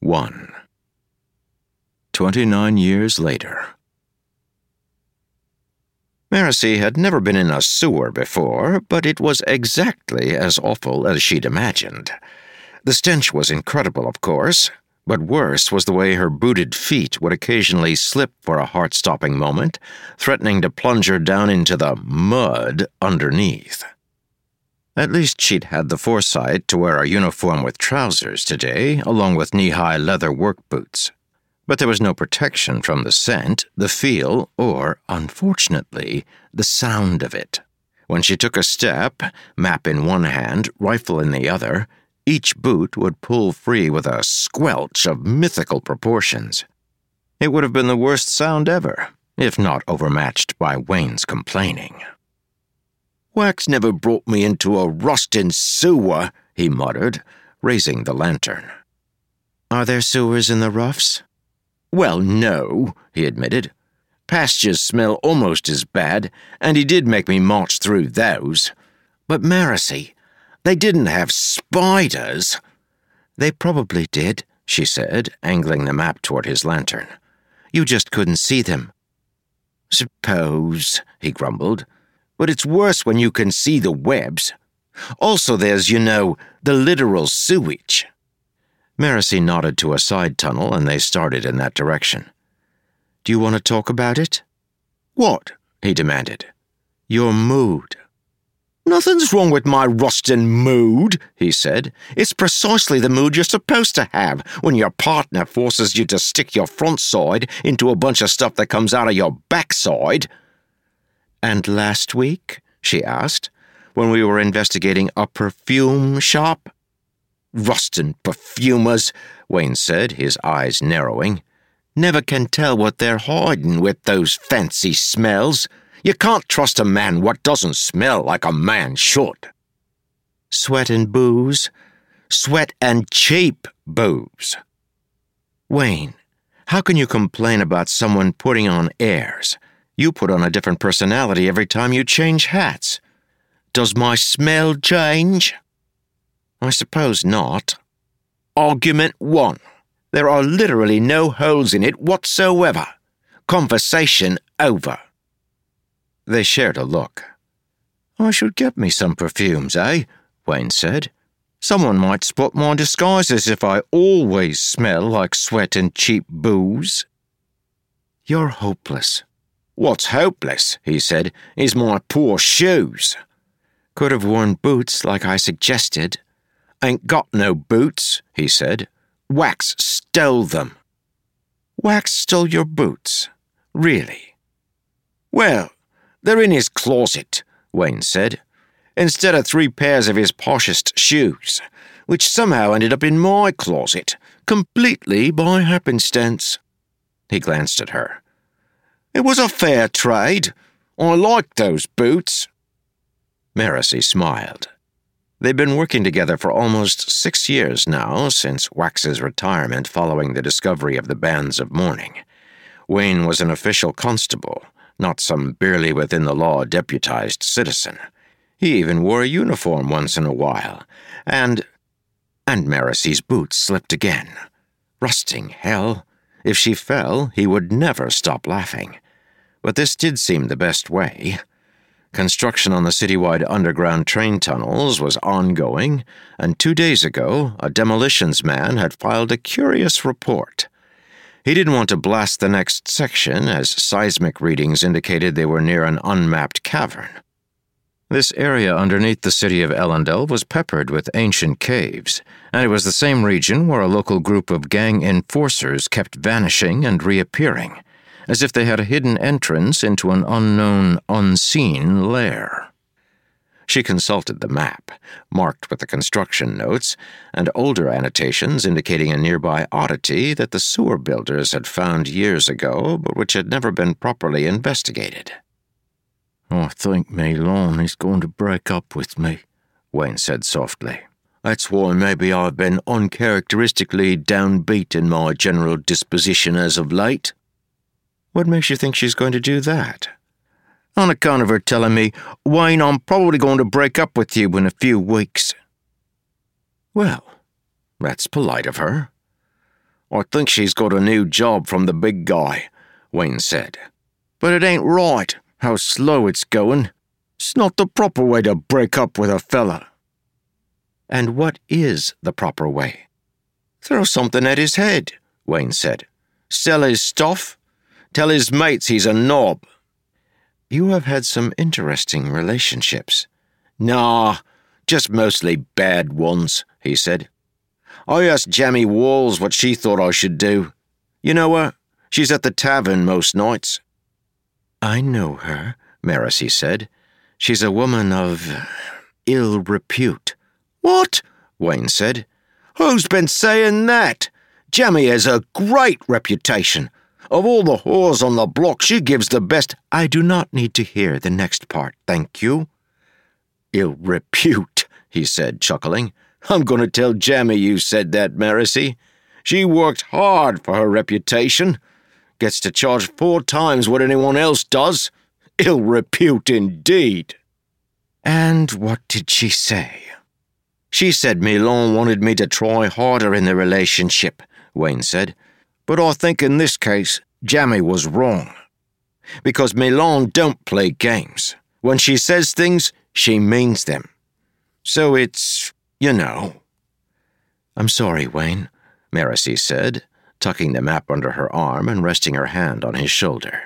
1. 29 years later. Marcy had never been in a sewer before, but it was exactly as awful as she'd imagined. The stench was incredible, of course, but worse was the way her booted feet would occasionally slip for a heart-stopping moment, threatening to plunge her down into the mud underneath. At least she'd had the foresight to wear a uniform with trousers today, along with knee-high leather work boots. But there was no protection from the scent, the feel, or, unfortunately, the sound of it. When she took a step, map in one hand, rifle in the other, each boot would pull free with a squelch of mythical proportions. It would have been the worst sound ever, if not overmatched by Wayne's complaining. "Wax never brought me into a rustin' sewer," he muttered, raising the lantern. "Are there sewers in the roughs?" "Well, no," he admitted. "Pastures smell almost as bad, and he did make me march through those. But Marcy, they didn't have spiders." "They probably did," she said, angling the map toward his lantern. "You just couldn't see them." "Suppose," he grumbled. "But it's worse when you can see the webs. Also there's, the literal sewage." Marcy nodded to a side tunnel, and they started in that direction. "Do you want to talk about it?" "What?" he demanded. "Your mood." "Nothing's wrong with my rustin' mood," he said. "It's precisely the mood you're supposed to have when your partner forces you to stick your front side into a bunch of stuff that comes out of your backside." "And last week," she asked, "when we were investigating a perfume shop?" "Rustin' perfumers," Wayne said, his eyes narrowing. "Never can tell what they're hiding with those fancy smells. You can't trust a man what doesn't smell like a man should." "Sweat and booze. Sweat and cheap booze." "Wayne, how can you complain about someone putting on airs? You put on a different personality every time you change hats. Does my smell change?" "I suppose not." "Argument 1. There are literally no holes in it whatsoever. Conversation over." They shared a look. "I should get me some perfumes, Wayne said. "Someone might spot my disguises if I always smell like sweat and cheap booze." "You're hopeless." "What's hopeless," he said, "is my poor shoes." "Could have worn boots like I suggested." "Ain't got no boots," he said. "Wax stole them." "Wax stole your boots? Really?" "Well, they're in his closet," Wayne said, "instead of 3 pairs of his poshest shoes, which somehow ended up in my closet, completely by happenstance." He glanced at her. "It was a fair trade. I liked those boots." Marcy smiled. They'd been working together for almost 6 years now, since Wax's retirement following the discovery of the bands of mourning. Wayne was an official constable, not some barely within-the-law deputized citizen. He even wore a uniform once in a while, and Marcy's boots slipped again. Rusting hell. If she fell, he would never stop laughing. But this did seem the best way. Construction on the citywide underground train tunnels was ongoing, and 2 days ago, a demolitions man had filed a curious report. He didn't want to blast the next section, as seismic readings indicated they were near an unmapped cavern. This area underneath the city of Ellendale was peppered with ancient caves, and it was the same region where a local group of gang enforcers kept vanishing and reappearing, as if they had a hidden entrance into an unknown, unseen lair. She consulted the map, marked with the construction notes, and older annotations indicating a nearby oddity that the sewer builders had found years ago, but which had never been properly investigated. "I think me Lon is going to break up with me," Wayne said softly. "That's why maybe I've been uncharacteristically downbeat in my general disposition as of late." "What makes you think she's going to do that?" "On account of her telling me, 'Wayne, I'm probably going to break up with you in a few weeks.'" "Well, that's polite of her." I think she's got a new job from the big guy, Wayne said. But it ain't right, how slow it's going. It's not the proper way to break up with a fella. And what is the proper way? Throw something at his head, Wayne said. Sell his stuff. Tell his mates he's a knob. You have had some interesting relationships. Nah, just mostly bad ones, he said. I asked Jamie Walls what she thought I should do. You know her? She's at the tavern most nights. I know her, Marasi said. She's a woman of ill repute. What? Wayne said. Who's been saying that? Jamie has a great reputation. Of all the whores on the block, she gives the best. I do not need to hear the next part, thank you. Ill repute, he said, chuckling. I'm going to tell Jamie you said that, Marasi. She worked hard for her reputation. Gets to charge 4 times what anyone else does. Ill repute indeed. And what did she say? She said Milon wanted me to try harder in the relationship, Wayne said. But I think in this case, Jamie was wrong. Because Milon don't play games. When she says things, she means them. So it's, you know. I'm sorry, Wayne, Marasi said, tucking the map under her arm and resting her hand on his shoulder.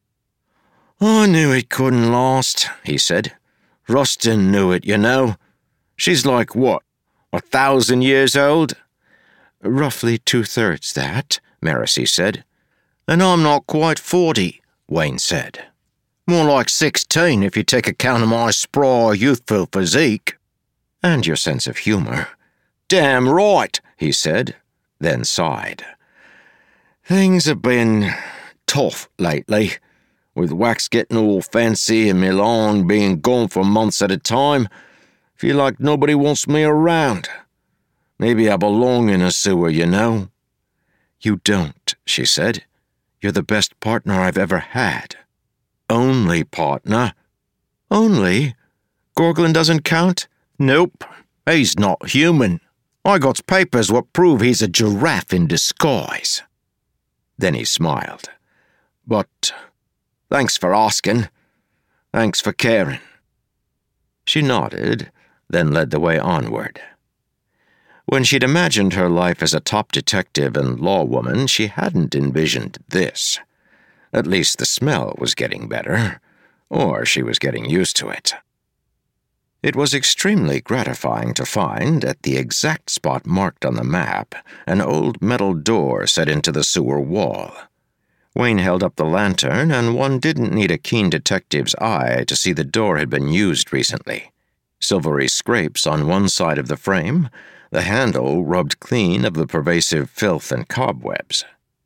I knew it couldn't last, he said. Rustin knew it, you know. She's like what, 1,000 years old? Roughly 2/3 that, Marasi said. And I'm not quite 40, Wayne said. More like 16 if you take account of my spry, youthful physique. And your sense of humor. Damn right, he said, then sighed. Things have been tough lately, with Wax getting all fancy and Milon being gone for months at a time. Feel like nobody wants me around. Maybe I belong in a sewer, you know. You don't, she said. You're the best partner I've ever had. Only partner. Only? Gorglin doesn't count? Nope. He's not human. I got papers what prove he's a giraffe in disguise. Then he smiled. But thanks for asking. Thanks for caring. She nodded, then led the way onward. When she'd imagined her life as a top detective and lawwoman, she hadn't envisioned this. At least the smell was getting better, or she was getting used to it. It was extremely gratifying to find, at the exact spot marked on the map, an old metal door set into the sewer wall. Wayne held up the lantern, and one didn't need a keen detective's eye to see the door had been used recently. Silvery scrapes on one side of the frame, the handle rubbed clean of the pervasive filth and cobwebs.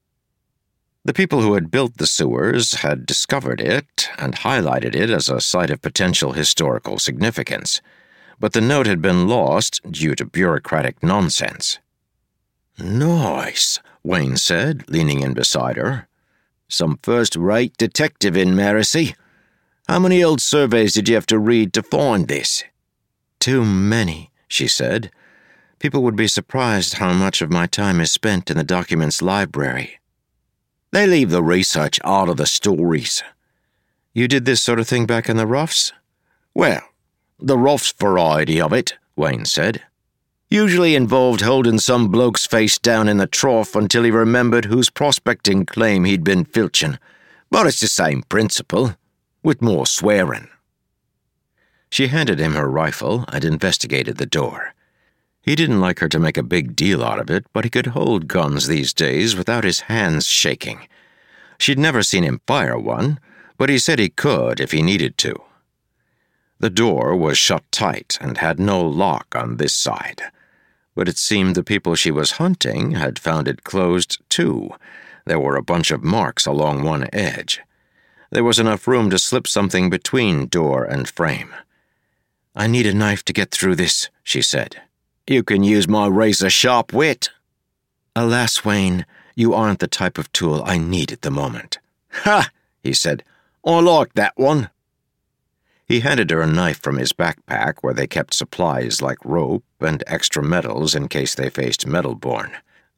The people who had built the sewers had discovered it and highlighted it as a site of potential historical significance, but the note had been lost due to bureaucratic nonsense. Nice, Wayne said, leaning in beside her. Some first-rate detective in Marasi. How many old surveys did you have to read to find this? Too many, she said. People would be surprised how much of my time is spent in the documents library. They leave the research out of the stories. You did this sort of thing back in the roughs? Well, the roughs variety of it, Wayne said. Usually involved holding some bloke's face down in the trough until he remembered whose prospecting claim he'd been filching. But it's the same principle, with more swearing. She handed him her rifle and investigated the door. He didn't like her to make a big deal out of it, but he could hold guns these days without his hands shaking. She'd never seen him fire one, but he said he could if he needed to. The door was shut tight and had no lock on this side, but it seemed the people she was hunting had found it closed too. There were a bunch of marks along one edge. There was enough room to slip something between door and frame. I need a knife to get through this, she said. You can use my razor-sharp wit. Alas, Wayne, you aren't the type of tool I need at the moment. Ha, he said. I like that one. He handed her a knife from his backpack where they kept supplies like rope and extra metals in case they faced Metalborn.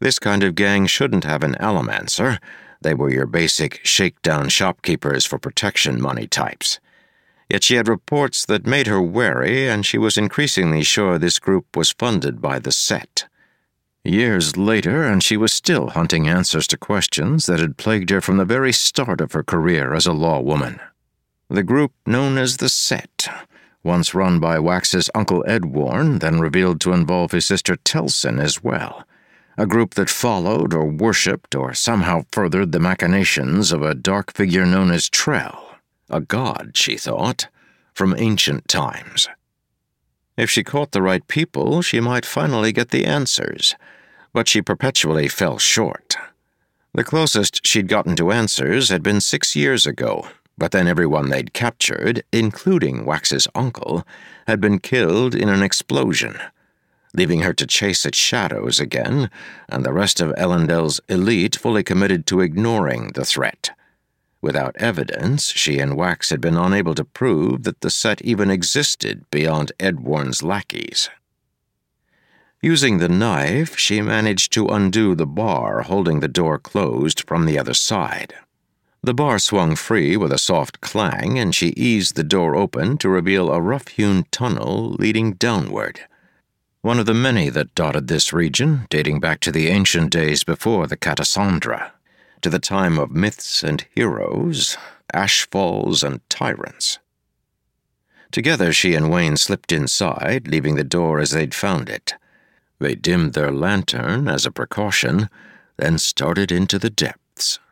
This kind of gang shouldn't have an allomancer. They were your basic shakedown shopkeepers for protection money types. Yet she had reports that made her wary, and she was increasingly sure this group was funded by the Set. Years later, and she was still hunting answers to questions that had plagued her from the very start of her career as a lawwoman. The group known as the Set, once run by Wax's Uncle Ed Warren, then revealed to involve his sister Telsin as well. A group that followed or worshipped or somehow furthered the machinations of a dark figure known as Trell, a god, she thought, from ancient times. If she caught the right people, she might finally get the answers, but she perpetually fell short. The closest she'd gotten to answers had been 6 years ago, but then everyone they'd captured, including Wax's uncle, had been killed in an explosion, leaving her to chase its shadows again, and the rest of Elendil's elite fully committed to ignoring the threat. Without evidence, she and Wax had been unable to prove that the Set even existed beyond Ed Warren's lackeys. Using the knife, she managed to undo the bar holding the door closed from the other side. The bar swung free with a soft clang, and she eased the door open to reveal a rough-hewn tunnel leading downward. One of the many that dotted this region, dating back to the ancient days before the Catasandra, to the time of myths and heroes, ashfalls and tyrants. Together she and Wayne slipped inside, leaving the door as they'd found it. They dimmed their lantern as a precaution, then started into the depths.